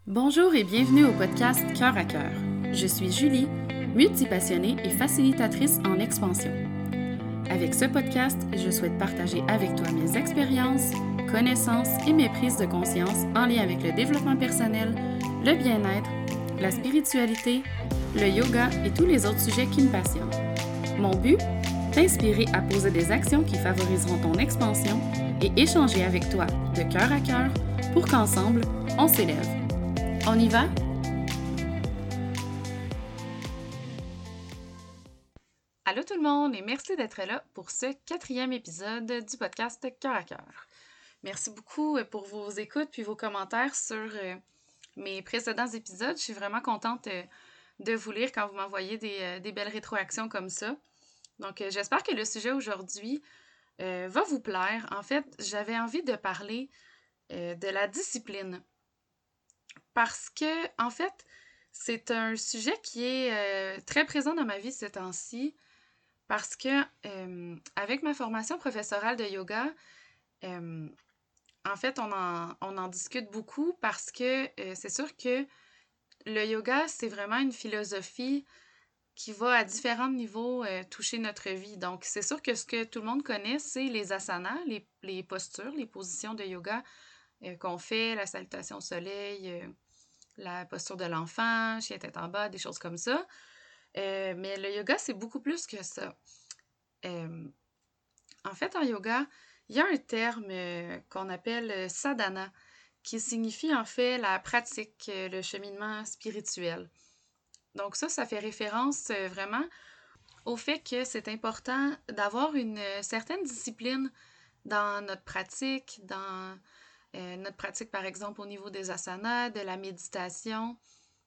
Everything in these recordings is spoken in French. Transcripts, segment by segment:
Bonjour et bienvenue au podcast Cœur à cœur. Je suis Julie, multipassionnée et facilitatrice en expansion. Avec ce podcast, je souhaite partager avec toi mes expériences, connaissances et mes prises de conscience en lien avec le développement personnel, le bien-être, la spiritualité, le yoga et tous les autres sujets qui me passionnent. Mon but? T'inspirer à poser des actions qui favoriseront ton expansion et échanger avec toi de cœur à cœur pour qu'ensemble, on s'élève. On y va? Allô tout le monde et merci d'être là pour ce 4e épisode du podcast Cœur à cœur. Merci beaucoup pour vos écoutes puis vos commentaires sur mes précédents épisodes. Je suis vraiment contente de vous lire quand vous m'envoyez des belles rétroactions comme ça. Donc j'espère que le sujet aujourd'hui va vous plaire. En fait, j'avais envie de parler de la discipline. Parce que, en fait, c'est un sujet qui est très présent dans ma vie ces temps-ci. Parce que, avec ma formation professorale de yoga, euh, en fait, on en discute beaucoup parce que c'est sûr que le yoga, c'est vraiment une philosophie qui va à différents niveaux toucher notre vie. Donc, c'est sûr que ce que tout le monde connaît, c'est les asanas, les postures, les positions de yoga qu'on fait, la salutation au soleil, la posture de l'enfant, chien tête en bas, des choses comme ça. Mais le yoga, c'est beaucoup plus que ça. Euh, En fait, en yoga, il y a un terme qu'on appelle sadhana, qui signifie en fait la pratique, le cheminement spirituel. Donc ça fait référence vraiment au fait que c'est important d'avoir une certaine discipline dans notre pratique, dans notre pratique par exemple au niveau des asanas, de la méditation,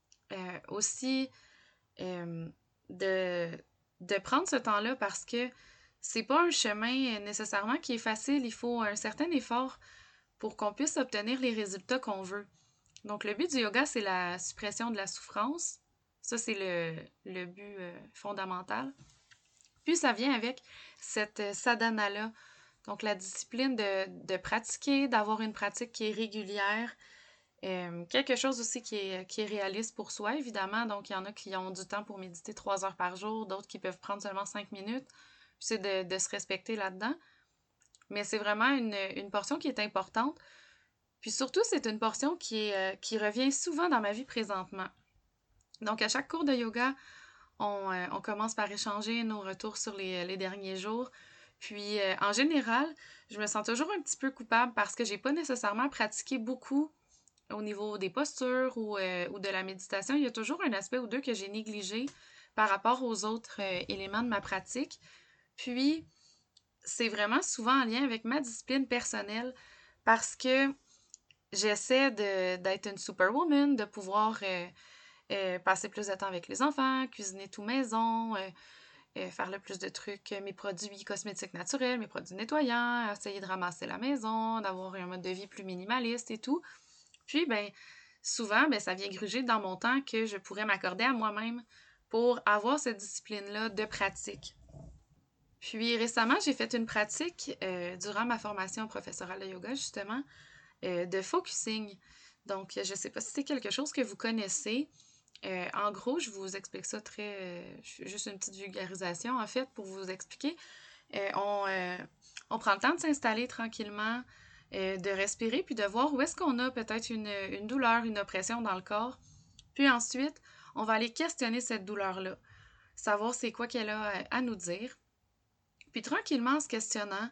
aussi euh, de, de prendre ce temps-là parce que c'est pas un chemin nécessairement qui est facile. Il faut un certain effort pour qu'on puisse obtenir les résultats qu'on veut. Donc, le but du yoga, c'est la suppression de la souffrance. Ça, c'est le but fondamental. Puis, ça vient avec cette sadhana-là. Donc, la discipline de pratiquer, d'avoir une pratique qui est régulière, quelque chose aussi qui est réaliste pour soi, évidemment. Donc, il y en a qui ont du temps pour méditer 3 heures par jour, d'autres qui peuvent prendre seulement 5 minutes. Puis c'est de se respecter là-dedans. Mais c'est vraiment une portion qui est importante. Puis surtout, c'est une portion qui revient souvent dans ma vie présentement. Donc, à chaque cours de yoga, on commence par échanger nos retours sur les derniers jours. Puis, en général, je me sens toujours un petit peu coupable parce que j'ai pas nécessairement pratiqué beaucoup au niveau des postures ou de la méditation, il y a toujours un aspect ou deux que j'ai négligé par rapport aux autres éléments de ma pratique. Puis, c'est vraiment souvent en lien avec ma discipline personnelle parce que j'essaie d'être une superwoman, de pouvoir passer plus de temps avec les enfants, cuisiner tout maison, faire le plus de trucs, mes produits cosmétiques naturels, mes produits nettoyants, essayer de ramasser la maison, d'avoir un mode de vie plus minimaliste et tout. Puis, ben, souvent, ben, ça vient gruger dans mon temps que je pourrais m'accorder à moi-même pour avoir cette discipline-là de pratique. Puis récemment, j'ai fait une pratique durant ma formation professorale de yoga, justement, de focusing. Donc, je ne sais pas si c'est quelque chose que vous connaissez. En gros, je vous explique ça juste une petite vulgarisation, en fait, pour vous expliquer. Euh, on, euh, on prend le temps de s'installer tranquillement, de respirer, puis de voir où est-ce qu'on a peut-être une douleur, une oppression dans le corps. Puis ensuite, on va aller questionner cette douleur-là, savoir c'est quoi qu'elle a à nous dire. Puis tranquillement, en se questionnant,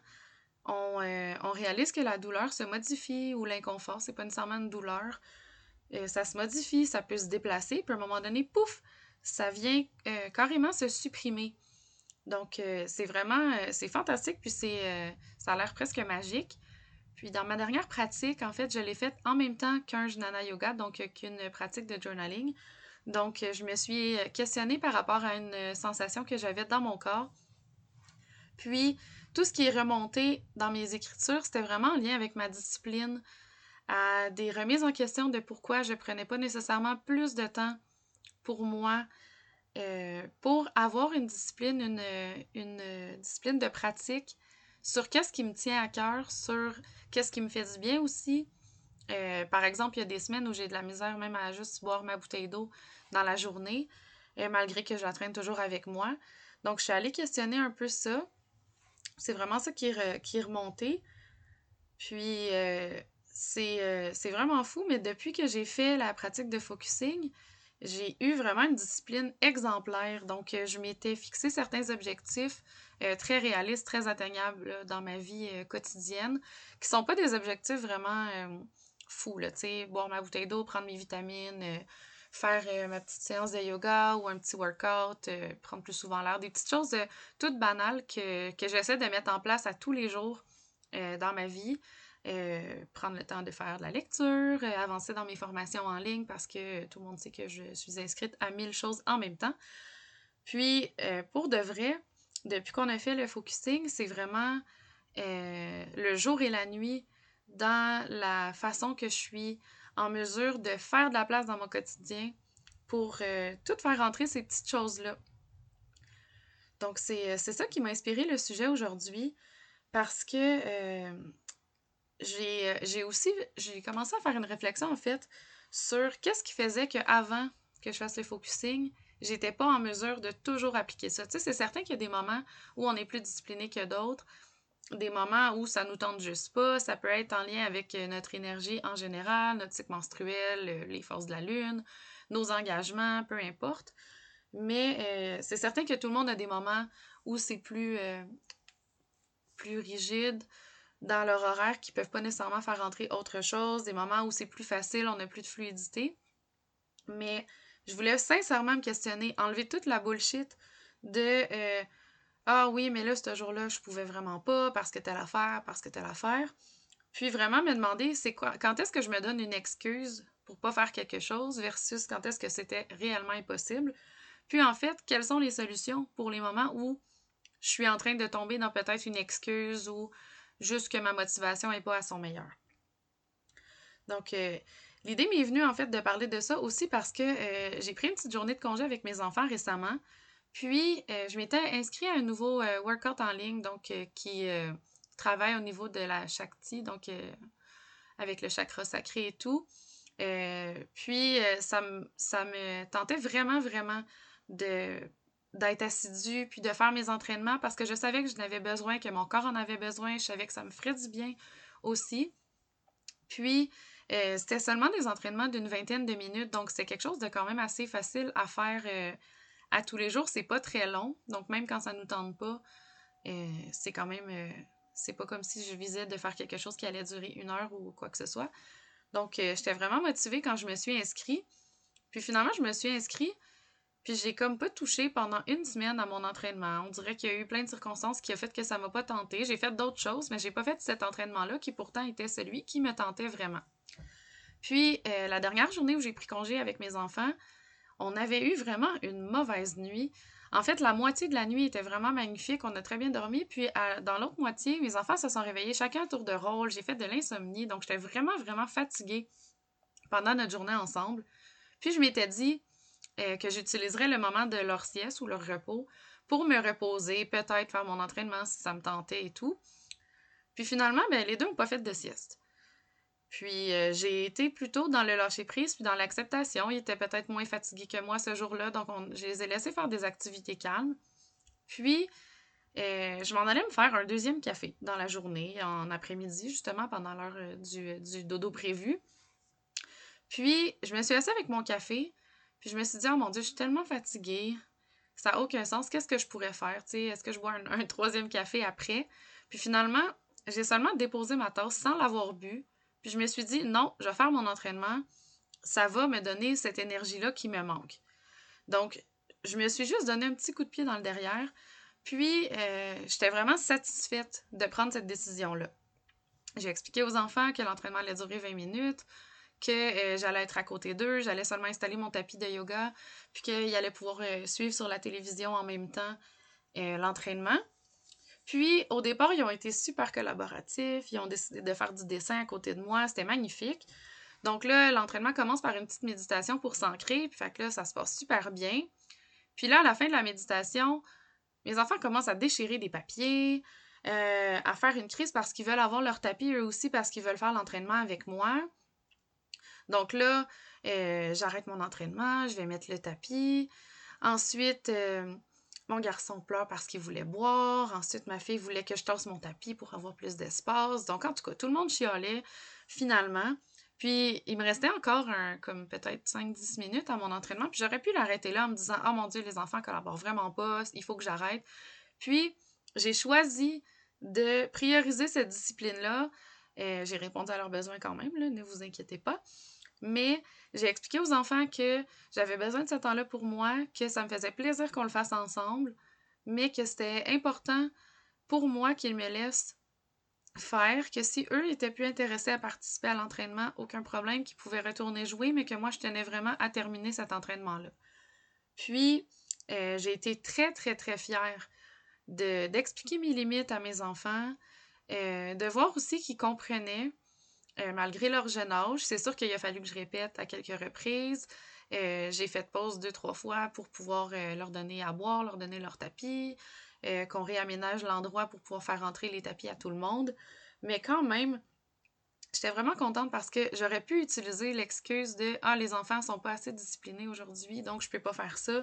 on réalise que la douleur se modifie ou l'inconfort, c'est pas nécessairement une douleur. Ça se modifie, ça peut se déplacer, puis à un moment donné, pouf, ça vient carrément se supprimer. Donc, c'est vraiment, c'est fantastique, puis ça a l'air presque magique. Puis dans ma dernière pratique, en fait, je l'ai faite en même temps qu'un jnana yoga, donc qu'une pratique de journaling. Donc, je me suis questionnée par rapport à une sensation que j'avais dans mon corps. Puis, tout ce qui est remonté dans mes écritures, c'était vraiment en lien avec ma discipline, à des remises en question de pourquoi je prenais pas nécessairement plus de temps pour moi, pour avoir une discipline, une discipline de pratique sur qu'est-ce qui me tient à cœur, sur qu'est-ce qui me fait du bien aussi, Par exemple, il y a des semaines où j'ai de la misère même à juste boire ma bouteille d'eau dans la journée, malgré que je la traîne toujours avec moi. Donc, je suis allée questionner un peu ça. C'est vraiment ça qui est remonté. Puis, c'est vraiment fou, mais depuis que j'ai fait la pratique de focusing, j'ai eu vraiment une discipline exemplaire. Donc, je m'étais fixé certains objectifs très réalistes, très atteignables là, dans ma vie quotidienne, qui sont pas des objectifs vraiment fous, là, tu sais, boire ma bouteille d'eau, prendre mes vitamines, faire ma petite séance de yoga ou un petit workout, prendre plus souvent l'air, des petites choses toutes banales que j'essaie de mettre en place à tous les jours dans ma vie. Prendre le temps de faire de la lecture, avancer dans mes formations en ligne parce que tout le monde sait que je suis inscrite à 1000 choses en même temps. Puis, pour de vrai, depuis qu'on a fait le focusing, c'est vraiment le jour et la nuit dans la façon que je suis en mesure de faire de la place dans mon quotidien pour tout faire rentrer ces petites choses-là. Donc, c'est ça qui m'a inspiré le sujet aujourd'hui parce que j'ai commencé à faire une réflexion en fait sur qu'est-ce qui faisait qu'avant que je fasse le focusing, j'étais pas en mesure de toujours appliquer ça. Tu sais, c'est certain qu'il y a des moments où on est plus discipliné que d'autres, des moments où ça nous tente juste pas, ça peut être en lien avec notre énergie en général, notre cycle menstruel, les forces de la lune, nos engagements, peu importe. Mais c'est certain que tout le monde a des moments où c'est plus rigide, dans leur horaire qui peuvent pas nécessairement faire rentrer autre chose, des moments où c'est plus facile, on a plus de fluidité. Mais je voulais sincèrement me questionner, enlever toute la bullshit de ah oui, mais là, ce jour-là, je pouvais vraiment pas parce que telle affaire, parce que telle affaire. Puis vraiment me demander c'est quoi, quand est-ce que je me donne une excuse pour pas faire quelque chose versus quand est-ce que c'était réellement impossible. Puis en fait, quelles sont les solutions pour les moments où je suis en train de tomber dans peut-être une excuse ou juste que ma motivation n'est pas à son meilleur. Donc, l'idée m'est venue en fait de parler de ça aussi parce que j'ai pris une petite journée de congé avec mes enfants récemment. Puis, je m'étais inscrite à un nouveau workout en ligne donc qui travaille au niveau de la Shakti, donc avec le chakra sacré et tout. Puis, ça me tentait vraiment, vraiment de d'être assidue, puis de faire mes entraînements parce que je savais que je n'avais besoin, que mon corps en avait besoin, je savais que ça me ferait du bien aussi. Puis, c'était seulement des entraînements d'une vingtaine de minutes, donc c'est quelque chose de quand même assez facile à faire à tous les jours. C'est pas très long, donc même quand ça nous tente pas, c'est quand même... c'est pas comme si je visais de faire quelque chose qui allait durer 1 heure ou quoi que ce soit. Donc, j'étais vraiment motivée quand je me suis inscrite. Puis finalement, je me suis inscrite, puis j'ai comme pas touché pendant 1 semaine à mon entraînement. On dirait qu'il y a eu plein de circonstances qui ont fait que ça m'a pas tenté. J'ai fait d'autres choses, mais j'ai pas fait cet entraînement-là qui pourtant était celui qui me tentait vraiment. Puis, la dernière journée où j'ai pris congé avec mes enfants, on avait eu vraiment une mauvaise nuit. En fait, la moitié de la nuit était vraiment magnifique, on a très bien dormi, puis dans l'autre moitié, mes enfants se sont réveillés chacun à tour de rôle, j'ai fait de l'insomnie, donc j'étais vraiment, vraiment fatiguée pendant notre journée ensemble. Puis je m'étais dit que j'utiliserais le moment de leur sieste ou leur repos pour me reposer, peut-être faire mon entraînement si ça me tentait et tout. Puis finalement, ben, les deux n'ont pas fait de sieste. Puis j'ai été plutôt dans le lâcher-prise puis dans l'acceptation. Ils étaient peut-être moins fatigués que moi ce jour-là, donc je les ai laissés faire des activités calmes. Puis je m'en allais me faire un deuxième café dans la journée, en après-midi, justement, pendant l'heure du dodo prévu. Puis je me suis assise avec mon café, puis je me suis dit, oh mon Dieu, je suis tellement fatiguée, ça n'a aucun sens, qu'est-ce que je pourrais faire? T'sais, est-ce que je bois un troisième café après? Puis finalement, j'ai seulement déposé ma tasse sans l'avoir bu. Puis je me suis dit, non, je vais faire mon entraînement. Ça va me donner cette énergie-là qui me manque. Donc, je me suis juste donné un petit coup de pied dans le derrière. Puis, j'étais vraiment satisfaite de prendre cette décision-là. J'ai expliqué aux enfants que l'entraînement allait durer 20 minutes, que j'allais être à côté d'eux, j'allais seulement installer mon tapis de yoga, puis qu'ils allaient pouvoir suivre sur la télévision en même temps l'entraînement. Puis, au départ, ils ont été super collaboratifs, ils ont décidé de faire du dessin à côté de moi, c'était magnifique. Donc là, l'entraînement commence par une petite méditation pour s'ancrer, puis fait que là, ça se passe super bien. Puis là, à la fin de la méditation, mes enfants commencent à déchirer des papiers, à faire une crise parce qu'ils veulent avoir leur tapis eux aussi, parce qu'ils veulent faire l'entraînement avec moi. Donc là, j'arrête mon entraînement, je vais mettre le tapis. Ensuite, mon garçon pleure parce qu'il voulait boire. Ensuite, ma fille voulait que je tasse mon tapis pour avoir plus d'espace. Donc, en tout cas, tout le monde chialait finalement. Puis, il me restait encore comme peut-être 5-10 minutes à mon entraînement. Puis, j'aurais pu l'arrêter là en me disant, oh mon Dieu, les enfants collaborent vraiment pas, il faut que j'arrête. Puis, j'ai choisi de prioriser cette discipline-là. J'ai répondu à leurs besoins quand même, là, ne vous inquiétez pas. Mais j'ai expliqué aux enfants que j'avais besoin de ce temps-là pour moi, que ça me faisait plaisir qu'on le fasse ensemble, mais que c'était important pour moi qu'ils me laissent faire, que si eux étaient plus intéressés à participer à l'entraînement, aucun problème, qu'ils pouvaient retourner jouer, mais que moi, je tenais vraiment à terminer cet entraînement-là. Puis, j'ai été très, très, très fière d'expliquer mes limites à mes enfants, de voir aussi qu'ils comprenaient malgré leur jeune âge. C'est sûr qu'il a fallu que je répète à quelques reprises. J'ai fait pause 2-3 fois pour pouvoir leur donner à boire, leur donner leur tapis, qu'on réaménage l'endroit pour pouvoir faire rentrer les tapis à tout le monde. Mais quand même, j'étais vraiment contente parce que j'aurais pu utiliser l'excuse de Ah, les enfants sont pas assez disciplinés aujourd'hui, donc je peux pas faire ça.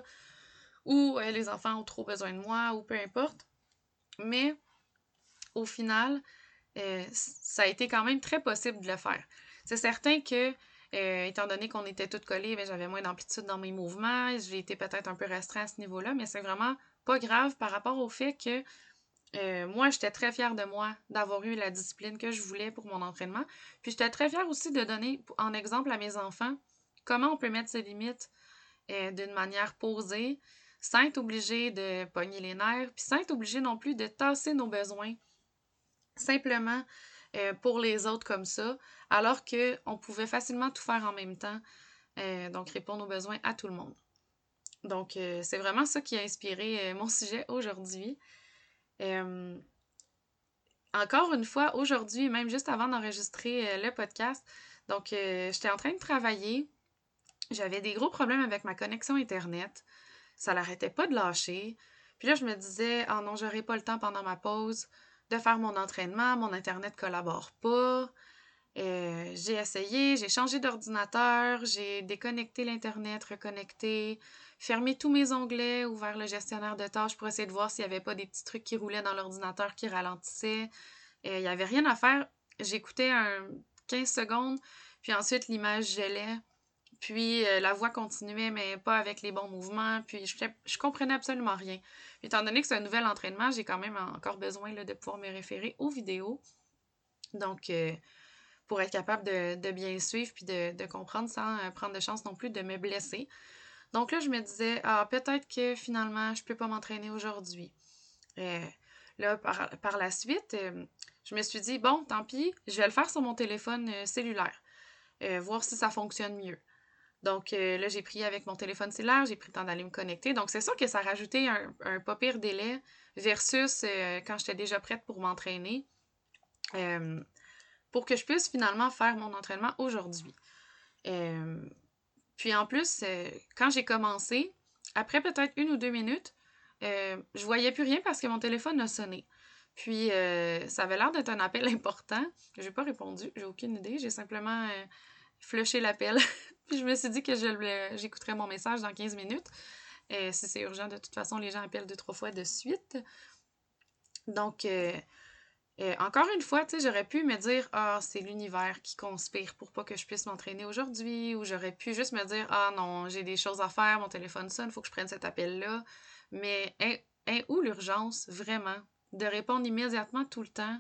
Ou les enfants ont trop besoin de moi, ou peu importe. Mais au final, ça a été quand même très possible de le faire. C'est certain que, étant donné qu'on était toutes collées, ben, j'avais moins d'amplitude dans mes mouvements, j'ai été peut-être un peu restreint à ce niveau-là, mais c'est vraiment pas grave par rapport au fait que moi, j'étais très fière de moi d'avoir eu la discipline que je voulais pour mon entraînement. Puis j'étais très fière aussi de donner en exemple à mes enfants comment on peut mettre ses limites d'une manière posée, sans être obligé de pogner les nerfs, puis sans être obligé non plus de tasser nos besoins simplement pour les autres comme ça, alors qu'on pouvait facilement tout faire en même temps, donc répondre aux besoins à tout le monde. Donc, c'est vraiment ça qui a inspiré mon sujet aujourd'hui. Euh, Encore une fois, aujourd'hui, même juste avant d'enregistrer le podcast, donc j'étais en train de travailler, j'avais des gros problèmes avec ma connexion Internet, ça l'arrêtait pas de lâcher. Puis là, je me disais, oh non, j'aurai pas le temps pendant ma pause de faire mon entraînement, mon Internet collabore pas. J'ai essayé, j'ai changé d'ordinateur, j'ai déconnecté l'Internet, reconnecté, fermé tous mes onglets, ouvert le gestionnaire de tâches pour essayer de voir s'il n'y avait pas des petits trucs qui roulaient dans l'ordinateur qui ralentissaient. Il n'y avait rien à faire. J'écoutais 15 secondes, puis ensuite l'image gelait, puis la voix continuait, mais pas avec les bons mouvements, puis je comprenais absolument rien. Puis, étant donné que c'est un nouvel entraînement, j'ai quand même encore besoin là, de pouvoir me référer aux vidéos. Donc, pour être capable de bien suivre puis de comprendre sans prendre de chance non plus de me blesser. Donc là, je me disais, ah, peut-être que finalement, je peux pas m'entraîner aujourd'hui. Euh, Là, par la suite, je me suis dit, bon, tant pis, je vais le faire sur mon téléphone cellulaire, voir si ça fonctionne mieux. Donc là, j'ai pris avec mon téléphone cellulaire, j'ai pris le temps d'aller me connecter. Donc c'est sûr que ça a rajouté un pas pire délai versus quand j'étais déjà prête pour m'entraîner. Euh, pour que je puisse finalement faire mon entraînement aujourd'hui. Euh, Puis en plus, quand j'ai commencé, après peut-être 1 ou 2 minutes, je voyais plus rien parce que mon téléphone a sonné. Puis ça avait l'air d'être un appel important. J'ai pas répondu, j'ai aucune idée. J'ai simplement flushé l'appel. Puis je me suis dit que j'écouterais mon message dans 15 minutes. Si c'est urgent, de toute façon, les gens appellent 2-3 fois de suite. Donc, encore une fois, tu sais, j'aurais pu me dire, ah, c'est l'univers qui conspire pour pas que je puisse m'entraîner aujourd'hui, ou j'aurais pu juste me dire, ah non, j'ai des choses à faire, mon téléphone sonne, faut que je prenne cet appel-là. Mais où l'urgence, vraiment, de répondre immédiatement tout le temps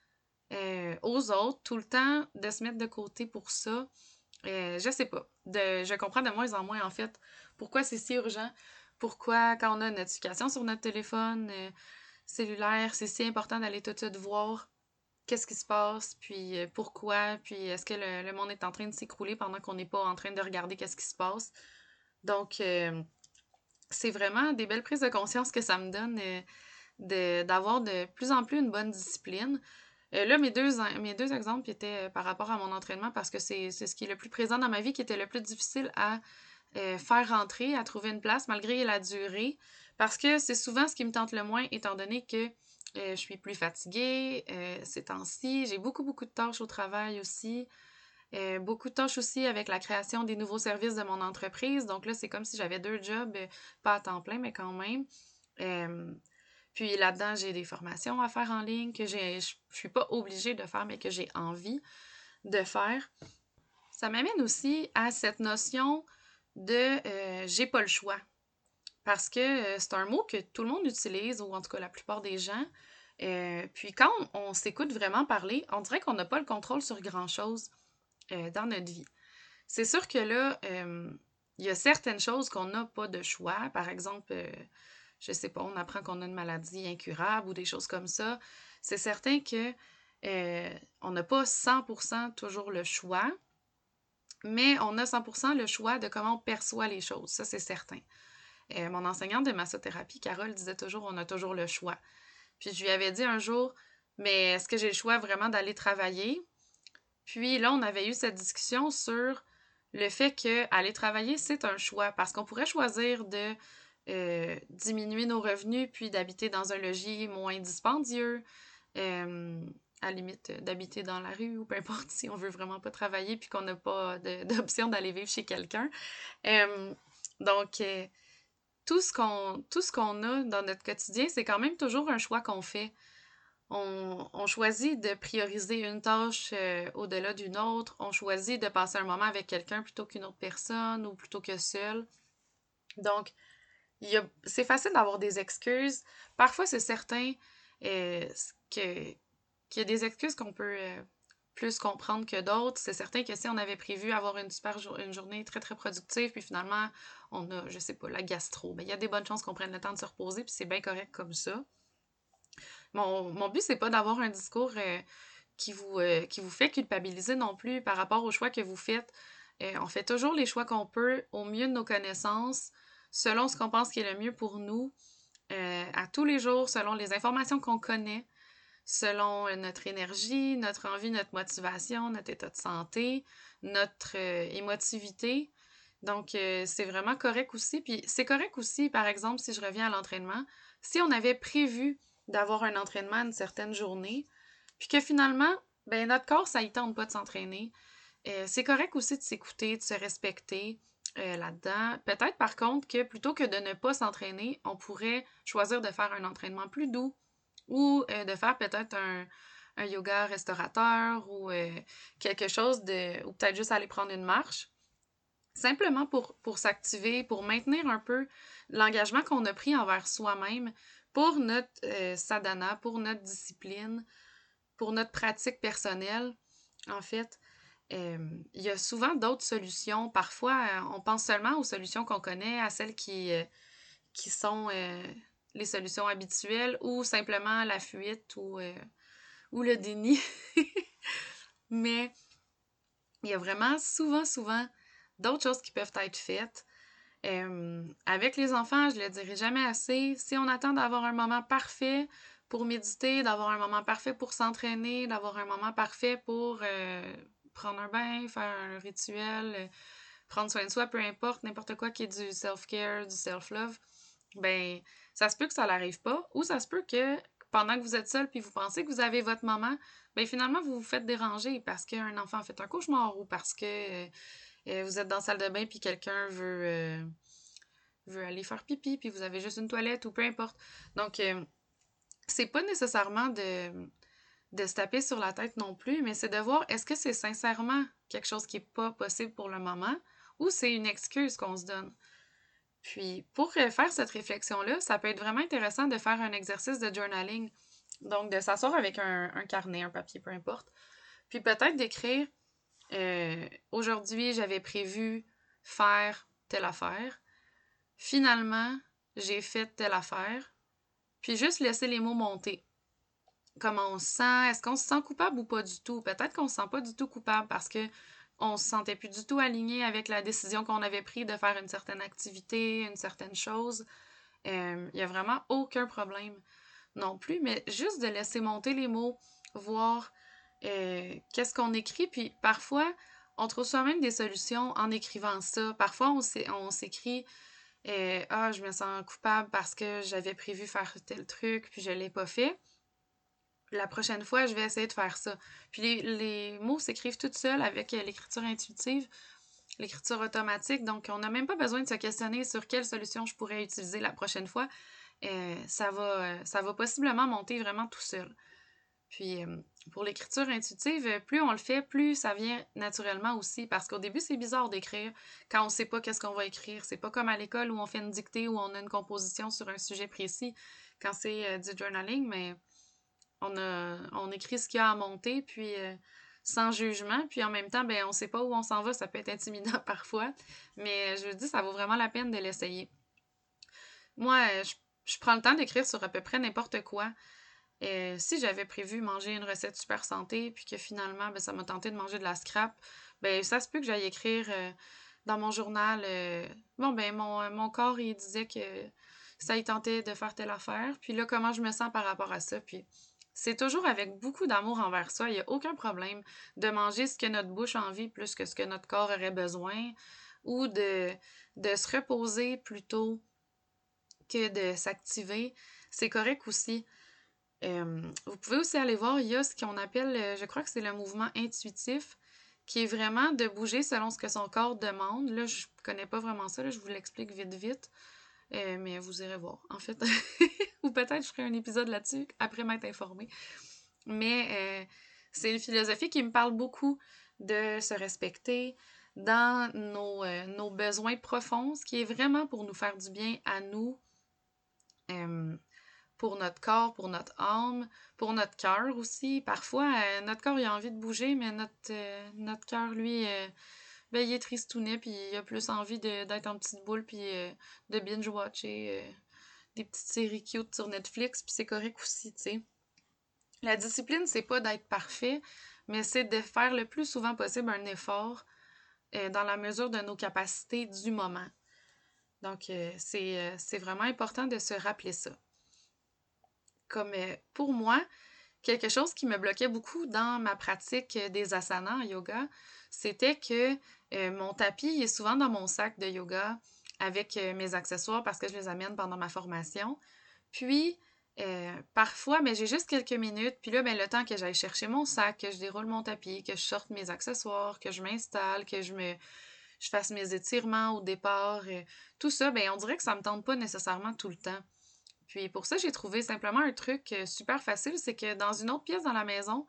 aux autres, tout le temps de se mettre de côté pour ça, je sais pas. Je comprends de moins en moins, en fait, pourquoi c'est si urgent, pourquoi quand on a une notification sur notre téléphone cellulaire, c'est si important d'aller tout de suite voir qu'est-ce qui se passe, puis pourquoi, puis est-ce que le monde est en train de s'écrouler pendant qu'on n'est pas en train de regarder qu'est-ce qui se passe. Donc, c'est vraiment des belles prises de conscience que ça me donne d'avoir de plus en plus une bonne discipline. Là, mes deux exemples étaient par rapport à mon entraînement parce que c'est ce qui est le plus présent dans ma vie, qui était le plus difficile à faire rentrer, à trouver une place malgré la durée. Parce que c'est souvent ce qui me tente le moins, étant donné que je suis plus fatiguée ces temps-ci. J'ai beaucoup, beaucoup de tâches au travail aussi. Beaucoup de tâches aussi avec la création des nouveaux services de mon entreprise. Donc là, c'est comme si j'avais 2 jobs, pas à temps plein, mais quand même. Euh, Puis là-dedans, j'ai des formations à faire en ligne je suis pas obligée de faire, mais que j'ai envie de faire. Ça m'amène aussi à cette notion de j'ai pas le choix. Parce que c'est un mot que tout le monde utilise, ou en tout cas la plupart des gens. Puis quand on s'écoute vraiment parler, on dirait qu'on n'a pas le contrôle sur grand-chose dans notre vie. C'est sûr que là, il y a certaines choses qu'on n'a pas de choix. Par exemple, je sais pas, on apprend qu'on a une maladie incurable ou des choses comme ça. C'est certain que on n'a pas 100% toujours le choix, mais on a 100% le choix de comment on perçoit les choses. Ça, c'est certain. Mon enseignante de massothérapie, Carole, disait toujours on a toujours le choix. Puis je lui avais dit un jour, mais est-ce que j'ai le choix vraiment d'aller travailler? Puis là, on avait eu cette discussion sur le fait que aller travailler, c'est un choix, parce qu'on pourrait choisir de diminuer nos revenus, puis d'habiter dans un logis moins dispendieux, à la limite d'habiter dans la rue, ou peu importe si on veut vraiment pas travailler, puis qu'on n'a pas d'option d'aller vivre chez quelqu'un. Euh, donc, tout ce qu'on a dans notre quotidien, c'est quand même toujours un choix qu'on fait. On choisit de prioriser une tâche au-delà d'une autre. On choisit de passer un moment avec quelqu'un plutôt qu'une autre personne ou plutôt que seul. Donc, c'est facile d'avoir des excuses. Parfois, c'est certain euh, que, qu'il y a des excuses qu'on peut plus comprendre que d'autres. C'est certain que si on avait prévu avoir une journée très, très productive, puis finalement, on a, je sais pas, la gastro, ben, il y a des bonnes chances qu'on prenne le temps de se reposer, puis c'est bien correct comme ça. Mon but, c'est pas d'avoir un discours qui vous fait culpabiliser non plus par rapport aux choix que vous faites. On fait toujours les choix qu'on peut au mieux de nos connaissances, selon ce qu'on pense qui est le mieux pour nous, à tous les jours, selon les informations qu'on connaît, selon notre énergie, notre envie, notre motivation, notre état de santé, notre émotivité. Donc, c'est vraiment correct aussi. Puis, c'est correct aussi, par exemple, si je reviens à l'entraînement, si on avait prévu d'avoir un entraînement une certaine journée, puis que finalement, ben, notre corps, ça ne tente pas de s'entraîner. C'est correct aussi de s'écouter, de se respecter là-dedans. Peut-être par contre que plutôt que de ne pas s'entraîner, on pourrait choisir de faire un entraînement plus doux ou de faire peut-être un yoga restaurateur ou quelque chose de... ou peut-être juste aller prendre une marche. Simplement pour s'activer, pour maintenir un peu l'engagement qu'on a pris envers soi-même pour notre sadhana, pour notre discipline, pour notre pratique personnelle, en fait. Il y a souvent d'autres solutions. Parfois, on pense seulement aux solutions qu'on connaît, à celles qui sont les solutions habituelles ou simplement la fuite ou le déni. Mais il y a vraiment souvent d'autres choses qui peuvent être faites. Avec les enfants, je le dirai jamais assez, si on attend d'avoir un moment parfait pour méditer, d'avoir un moment parfait pour s'entraîner, d'avoir un moment parfait pour prendre un bain, faire un rituel, prendre soin de soi, peu importe, n'importe quoi qui est du self-care, du self-love, ben ça se peut que ça n'arrive pas, ou ça se peut que pendant que vous êtes seul puis vous pensez que vous avez votre moment, ben finalement vous vous faites déranger parce qu'un enfant a fait un cauchemar ou parce que vous êtes dans la salle de bain puis quelqu'un veut aller faire pipi puis vous avez juste une toilette ou peu importe. Donc c'est pas nécessairement de se taper sur la tête non plus, mais c'est de voir est-ce que c'est sincèrement quelque chose qui est pas possible pour le moment ou c'est une excuse qu'on se donne. Puis, pour faire cette réflexion-là, ça peut être vraiment intéressant de faire un exercice de journaling. Donc, de s'asseoir avec un carnet, un papier, peu importe. Puis peut-être d'écrire aujourd'hui, j'avais prévu faire telle affaire. Finalement, j'ai fait telle affaire. Puis juste laisser les mots monter. Comment on se sent? Est-ce qu'on se sent coupable ou pas du tout? Peut-être qu'on se sent pas du tout coupable parce que on se sentait plus du tout aligné avec la décision qu'on avait prise de faire une certaine activité, une certaine chose. Il y a vraiment aucun problème non plus, mais juste de laisser monter les mots, voir qu'est-ce qu'on écrit, puis parfois, on trouve soi-même des solutions en écrivant ça. Parfois, on s'écrit je me sens coupable parce que j'avais prévu faire tel truc, puis je l'ai pas fait. la prochaine fois, je vais essayer de faire ça. Puis les mots s'écrivent toutes seuls avec l'écriture intuitive, l'écriture automatique. Donc, on n'a même pas besoin de se questionner sur quelle solution je pourrais utiliser la prochaine fois. Ça va possiblement monter vraiment tout seul. Puis, pour l'écriture intuitive, plus on le fait, plus ça vient naturellement aussi. Parce qu'au début, c'est bizarre d'écrire quand on ne sait pas qu'est-ce qu'on va écrire. C'est pas comme à l'école où on fait une dictée, où on a une composition sur un sujet précis quand c'est du journaling, mais on écrit ce qu'il y a à monter, puis sans jugement. Puis en même temps, ben, on ne sait pas où on s'en va. Ça peut être intimidant parfois. Mais je vous dis, ça vaut vraiment la peine de l'essayer. Moi, je prends le temps d'écrire sur à peu près n'importe quoi. Si j'avais prévu manger une recette super santé, puis que finalement, ben, ça m'a tenté de manger de la scrap, ben ça se peut que j'aille écrire dans mon journal. Bon, ben mon corps, il disait que ça y tentait de faire telle affaire. Puis là, comment je me sens par rapport à ça. Puis c'est toujours avec beaucoup d'amour envers soi. Il n'y a aucun problème de manger ce que notre bouche a envie plus que ce que notre corps aurait besoin, ou de se reposer plutôt que de s'activer. C'est correct aussi. Vous pouvez aussi aller voir, il y a ce qu'on appelle, je crois que c'est le mouvement intuitif, qui est vraiment de bouger selon ce que son corps demande. Là, je connais pas vraiment ça, là, je vous l'explique vite vite, mais vous irez voir, en fait. Ou peut-être je ferai un épisode là-dessus après m'être informée. Mais c'est une philosophie qui me parle beaucoup de se respecter dans nos besoins profonds, ce qui est vraiment pour nous faire du bien à nous, euh, pour notre corps, pour notre âme, pour notre cœur aussi. Parfois, notre corps il a envie de bouger, mais notre cœur, lui, ben, il est tristounet, puis il a plus envie d'être en petite boule, puis de binge-watcher des petites séries cute sur Netflix, puis c'est correct aussi, tu sais. La discipline, c'est pas d'être parfait, mais c'est de faire le plus souvent possible un effort dans la mesure de nos capacités du moment. Donc, c'est vraiment important de se rappeler ça. Comme pour moi, quelque chose qui me bloquait beaucoup dans ma pratique des asanas en yoga, c'était que mon tapis est souvent dans mon sac de yoga avec mes accessoires parce que je les amène pendant ma formation. Puis, parfois, mais j'ai juste quelques minutes. Puis là, ben, le temps que j'aille chercher mon sac, que je déroule mon tapis, que je sorte mes accessoires, que je m'installe, je fasse mes étirements au départ, tout ça, ben, on dirait que ça me tente pas nécessairement tout le temps. Puis pour ça, j'ai trouvé simplement un truc super facile, c'est que dans une autre pièce dans la maison,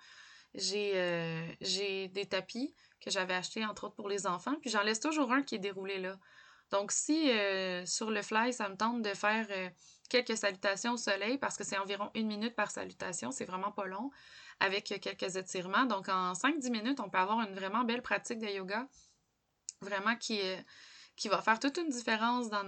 j'ai des tapis que j'avais achetés entre autres pour les enfants, puis j'en laisse toujours un qui est déroulé là. Donc si sur le fly, ça me tente de faire quelques salutations au soleil, parce que c'est environ 1 minute par salutation, c'est vraiment pas long, avec quelques étirements. Donc en 5-10 minutes, on peut avoir une vraiment belle pratique de yoga, vraiment qui va faire toute une différence dans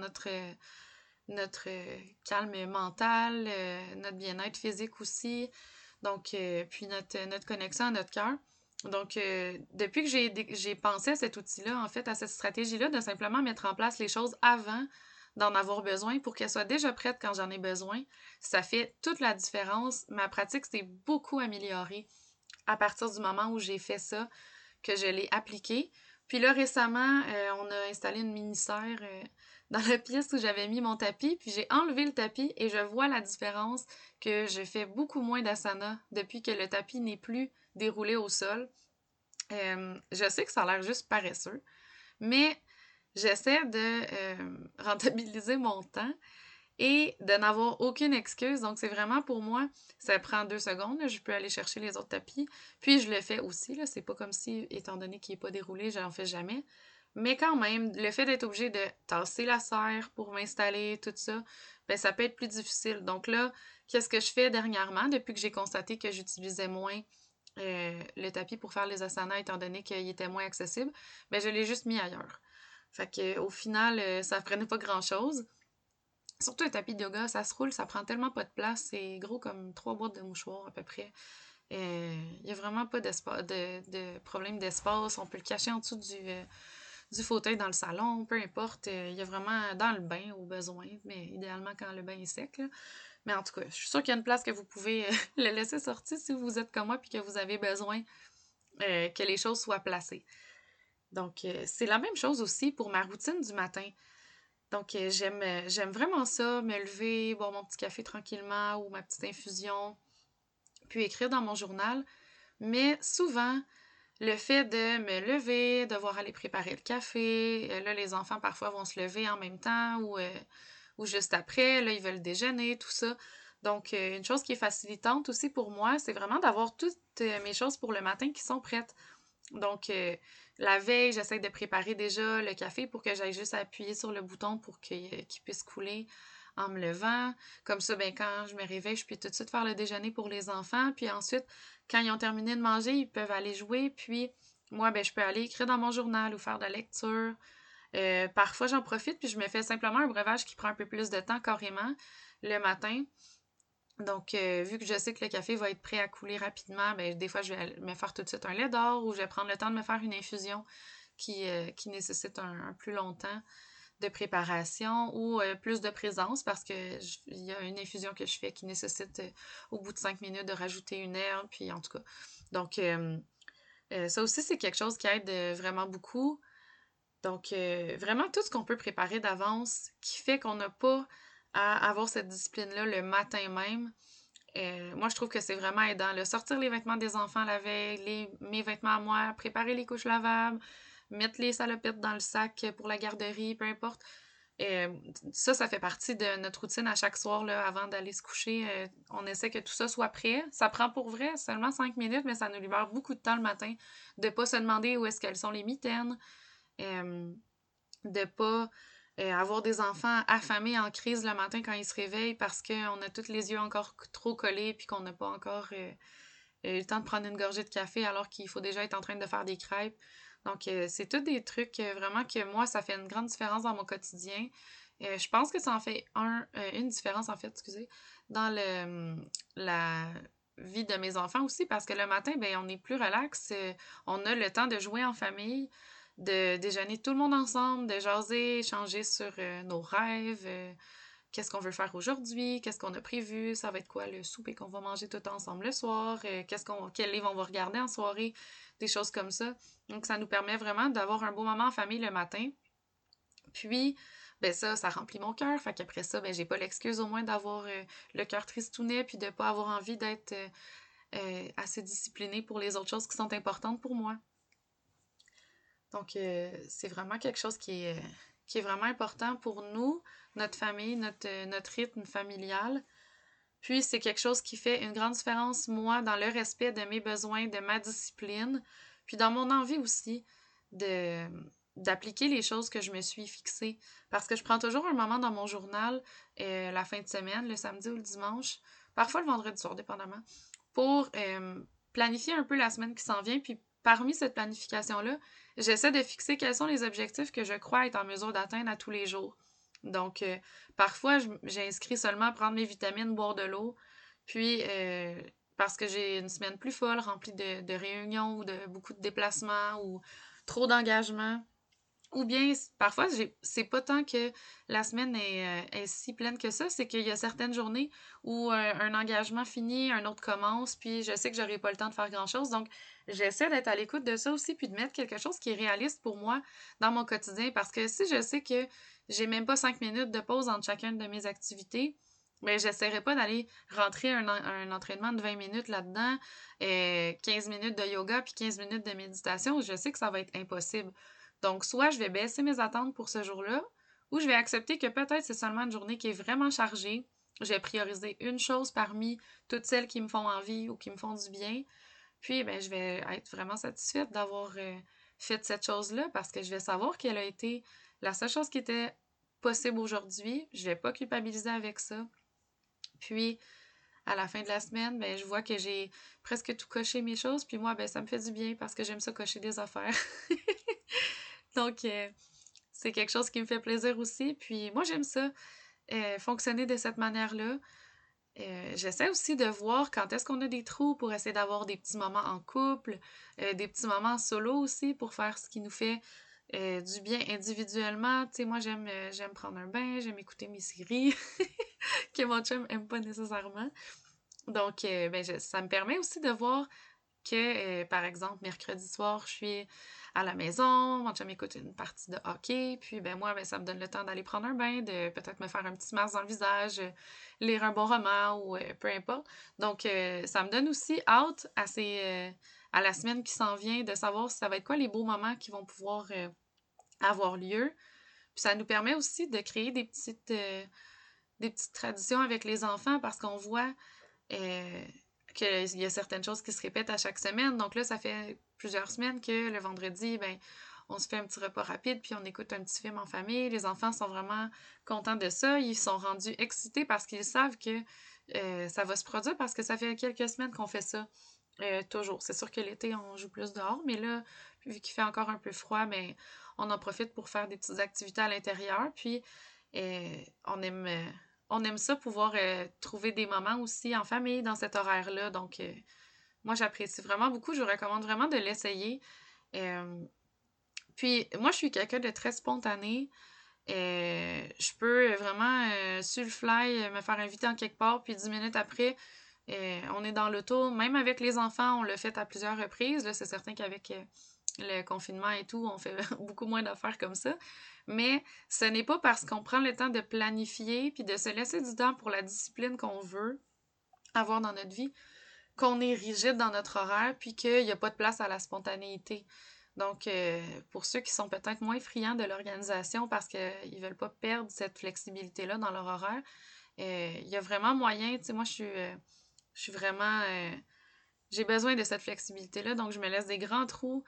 notre calme mental, notre bien-être physique aussi, donc puis notre connexion à notre cœur. Donc, depuis que j'ai pensé à cet outil-là, en fait, à cette stratégie-là, de simplement mettre en place les choses avant d'en avoir besoin pour qu'elles soient déjà prêtes quand j'en ai besoin, ça fait toute la différence. Ma pratique s'est beaucoup améliorée à partir du moment où j'ai fait ça, que je l'ai appliqué. Puis là, récemment, on a installé une mini-serre dans la pièce où j'avais mis mon tapis, puis j'ai enlevé le tapis et je vois la différence que je fais beaucoup moins d'asana depuis que le tapis n'est plus déroulé au sol. Je sais que ça a l'air juste paresseux, mais j'essaie de rentabiliser mon temps et de n'avoir aucune excuse. Donc, c'est vraiment pour moi, ça prend 2 secondes, là, je peux aller chercher les autres tapis. Puis, je le fais aussi, là, c'est pas comme si, étant donné qu'il n'est pas déroulé, j'en fais jamais. Mais quand même, le fait d'être obligé de tasser la serre pour m'installer, tout ça, ben ça peut être plus difficile. Donc là, qu'est-ce que je fais dernièrement, depuis que j'ai constaté que j'utilisais moins le tapis pour faire les asanas, étant donné qu'il était moins accessible, ben je l'ai juste mis ailleurs. Fait que au final, ça prenait pas grand-chose. Surtout un tapis de yoga, ça se roule, ça prend tellement pas de place, c'est gros comme 3 boîtes de mouchoirs à peu près. Il n'y a vraiment pas de problème d'espace, on peut le cacher en dessous du fauteuil dans le salon, peu importe. Il y a vraiment dans le bain au besoin, mais idéalement quand le bain est sec, là. Mais en tout cas, je suis sûre qu'il y a une place que vous pouvez le laisser sortir si vous êtes comme moi et que vous avez besoin que les choses soient placées. Donc, c'est la même chose aussi pour ma routine du matin. Donc, j'aime vraiment ça, me lever, boire mon petit café tranquillement ou ma petite infusion, puis écrire dans mon journal. Mais souvent, le fait de me lever, devoir aller préparer le café, là, les enfants parfois vont se lever en même temps ou juste après, là, ils veulent déjeuner, tout ça. Donc, une chose qui est facilitante aussi pour moi, c'est vraiment d'avoir toutes mes choses pour le matin qui sont prêtes. Donc, la veille, j'essaie de préparer déjà le café pour que j'aille juste appuyer sur le bouton pour qu'il puisse couler en me levant. Comme ça, ben, quand je me réveille, je peux tout de suite faire le déjeuner pour les enfants. Puis ensuite, quand ils ont terminé de manger, ils peuvent aller jouer. Puis moi, ben, je peux aller écrire dans mon journal ou faire de la lecture. Parfois, j'en profite puis je me fais simplement un breuvage qui prend un peu plus de temps carrément le matin. Donc, vu que je sais que le café va être prêt à couler rapidement, ben, des fois, je vais me faire tout de suite un lait d'or ou je vais prendre le temps de me faire une infusion qui nécessite un plus long temps de préparation ou plus de présence parce que il y a une infusion que je fais qui nécessite au bout de 5 minutes de rajouter une herbe, puis en tout cas. Donc, ça aussi, c'est quelque chose qui aide vraiment beaucoup. Donc, vraiment tout ce qu'on peut préparer d'avance qui fait qu'on n'a pas à avoir cette discipline-là le matin même. Moi, je trouve que c'est vraiment aidant. Là. Sortir les vêtements des enfants la veille, mes vêtements à moi, préparer les couches lavables, mettre les salopettes dans le sac pour la garderie, peu importe. Euh, ça fait partie de notre routine à chaque soir là, avant d'aller se coucher. On essaie que tout ça soit prêt. Ça prend pour vrai seulement 5 minutes, mais ça nous libère beaucoup de temps le matin de ne pas se demander où est-ce qu'elles sont les mitaines, de pas avoir des enfants affamés en crise le matin quand ils se réveillent parce qu'on a tous les yeux encore trop collés puis qu'on n'a pas encore eu le temps de prendre une gorgée de café alors qu'il faut déjà être en train de faire des crêpes. Donc, c'est tous des trucs vraiment que moi, ça fait une grande différence dans mon quotidien. Je pense que ça en fait une différence, en fait, excusez, dans la vie de mes enfants aussi, parce que le matin, ben, on est plus relax, on a le temps de jouer en famille, de déjeuner tout le monde ensemble, de jaser, échanger sur nos rêves, qu'est-ce qu'on veut faire aujourd'hui, qu'est-ce qu'on a prévu, ça va être quoi le souper qu'on va manger tout ensemble le soir, quel livre on va regarder en soirée, des choses comme ça. Donc, ça nous permet vraiment d'avoir un beau moment en famille le matin. Puis, ben ça remplit mon cœur. Fait qu'après ça, ben j'ai pas l'excuse au moins d'avoir le cœur tristounet puis de pas avoir envie d'être assez disciplinée pour les autres choses qui sont importantes pour moi. Donc, c'est vraiment quelque chose qui est vraiment important pour nous, notre famille, notre rythme familial. Puis, c'est quelque chose qui fait une grande différence, moi, dans le respect de mes besoins, de ma discipline, puis dans mon envie aussi de d'appliquer les choses que je me suis fixées. Parce que je prends toujours un moment dans mon journal, la fin de semaine, le samedi ou le dimanche, parfois le vendredi soir, dépendamment, pour planifier un peu la semaine qui s'en vient. Puis parmi cette planification-là, j'essaie de fixer quels sont les objectifs que je crois être en mesure d'atteindre à tous les jours. Donc, parfois, j'ai inscrit seulement à prendre mes vitamines, boire de l'eau. Puis, parce que j'ai une semaine plus folle, remplie de réunions ou de beaucoup de déplacements ou trop d'engagements. Ou bien, parfois, c'est pas tant que la semaine est si pleine que ça, c'est qu'il y a certaines journées où un engagement finit, un autre commence, puis je sais que j'aurai pas le temps de faire grand-chose. Donc, j'essaie d'être à l'écoute de ça aussi, puis de mettre quelque chose qui est réaliste pour moi dans mon quotidien. Parce que si je sais que j'ai même pas 5 minutes de pause entre chacune de mes activités, ben, j'essaierai pas d'aller rentrer un entraînement de 20 minutes là-dedans, 15 minutes de yoga, puis 15 minutes de méditation. Je sais que ça va être impossible. Donc, soit je vais baisser mes attentes pour ce jour-là, ou je vais accepter que peut-être c'est seulement une journée qui est vraiment chargée. Je vais prioriser une chose parmi toutes celles qui me font envie ou qui me font du bien. Puis, ben, je vais être vraiment satisfaite d'avoir fait cette chose-là parce que je vais savoir qu'elle a été la seule chose qui était possible aujourd'hui. Je vais pas culpabiliser avec ça. Puis, à la fin de la semaine, ben, je vois que j'ai presque tout coché mes choses. Puis moi, ben, ça me fait du bien parce que j'aime ça cocher des affaires. Donc, c'est quelque chose qui me fait plaisir aussi. Puis moi, j'aime ça, fonctionner de cette manière-là. J'essaie aussi de voir quand est-ce qu'on a des trous pour essayer d'avoir des petits moments en couple, des petits moments solo aussi pour faire ce qui nous fait du bien individuellement. Tu sais, moi, j'aime prendre un bain, j'aime écouter mes séries que mon chum aime pas nécessairement. Donc, ben, ça me permet aussi de voir que, par exemple, mercredi soir, je suis à la maison, mon chum écoute une partie de hockey, puis moi, ça me donne le temps d'aller prendre un bain, de peut-être me faire un petit masque dans le visage, lire un bon roman ou peu importe. Donc, ça me donne aussi hâte à la semaine qui s'en vient de savoir si ça va être quoi les beaux moments qui vont pouvoir avoir lieu. Puis ça nous permet aussi de créer des petites traditions avec les enfants parce qu'on voit qu'il y a certaines choses qui se répètent à chaque semaine. Donc là, ça fait plusieurs semaines que le vendredi, on se fait un petit repas rapide, puis on écoute un petit film en famille. Les enfants sont vraiment contents de ça. Ils sont rendus excités parce qu'ils savent que ça va se produire parce que ça fait quelques semaines qu'on fait ça. Toujours. C'est sûr que l'été, on joue plus dehors, mais là, vu qu'il fait encore un peu froid, on en profite pour faire des petites activités à l'intérieur. Puis, on aime ça, pouvoir trouver des moments aussi en famille dans cet horaire-là. Donc, moi, j'apprécie vraiment beaucoup. Je vous recommande vraiment de l'essayer. Puis, moi, je suis quelqu'un de très spontané. Je peux vraiment, sur le fly, me faire inviter en quelque part, puis 10 minutes après, on est dans l'auto. Même avec les enfants, on l'a fait à plusieurs reprises. Là, c'est certain qu'avec le confinement et tout, on fait beaucoup moins d'affaires comme ça. Mais ce n'est pas parce qu'on prend le temps de planifier puis de se laisser du temps pour la discipline qu'on veut avoir dans notre vie qu'on est rigide dans notre horaire puis qu'il n'y a pas de place à la spontanéité. Donc, pour ceux qui sont peut-être moins friands de l'organisation parce qu'ils ne veulent pas perdre cette flexibilité-là dans leur horaire, il y a vraiment moyen, tu sais, moi, je suis vraiment... j'ai besoin de cette flexibilité-là, donc je me laisse des grands trous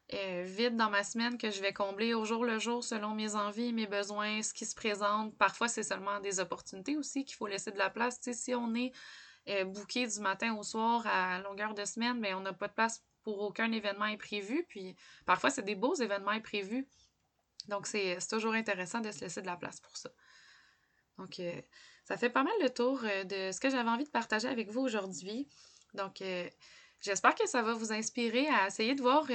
vides dans ma semaine que je vais combler au jour le jour selon mes envies, mes besoins, ce qui se présente. Parfois, c'est seulement des opportunités aussi qu'il faut laisser de la place. Tu sais, si on est booké du matin au soir à longueur de semaine, on n'a pas de place pour aucun événement imprévu. Puis parfois, c'est des beaux événements imprévus. Donc, c'est toujours intéressant de se laisser de la place pour ça. Donc, ça fait pas mal le tour de ce que j'avais envie de partager avec vous aujourd'hui. Donc, j'espère que ça va vous inspirer à essayer de voir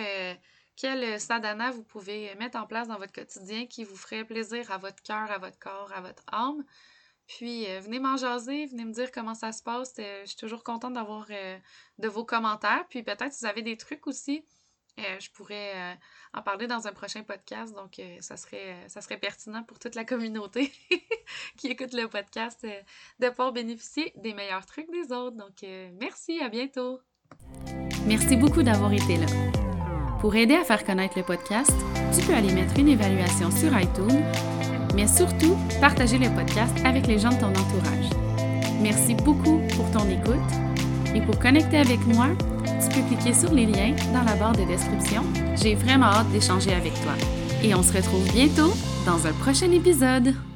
quel sadhana vous pouvez mettre en place dans votre quotidien qui vous ferait plaisir à votre cœur, à votre corps, à votre âme. Puis, venez m'en jaser, venez me dire comment ça se passe. Je suis toujours contente d'avoir de vos commentaires. Puis, peut-être si vous avez des trucs aussi, je pourrais en parler dans un prochain podcast. Donc, ça serait pertinent pour toute la communauté qui écoute le podcast de pouvoir bénéficier des meilleurs trucs des autres. Donc, merci, à bientôt! Merci beaucoup d'avoir été là. Pour aider à faire connaître le podcast, tu peux aller mettre une évaluation sur iTunes, mais surtout, partager le podcast avec les gens de ton entourage. Merci beaucoup pour ton écoute. Et pour connecter avec moi, tu peux cliquer sur les liens dans la barre de description. J'ai vraiment hâte d'échanger avec toi. Et on se retrouve bientôt dans un prochain épisode.